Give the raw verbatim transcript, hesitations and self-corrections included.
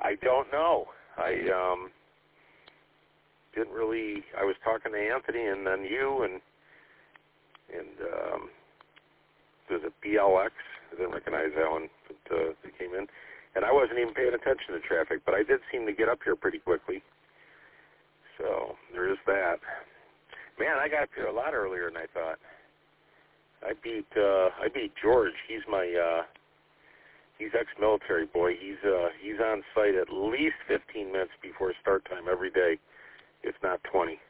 I don't know. I um, didn't really. I was talking to Anthony and then you and and um, was it B L X? I didn't recognize that one, but uh, they came in, and I wasn't even paying attention to traffic. But I did seem to get up here pretty quickly. So there is that. Man, I got up here a lot earlier than I thought. I beat uh, I beat George. He's my uh, he's ex-military boy. He's uh, he's on site at least fifteen minutes before start time every day, if not twenty.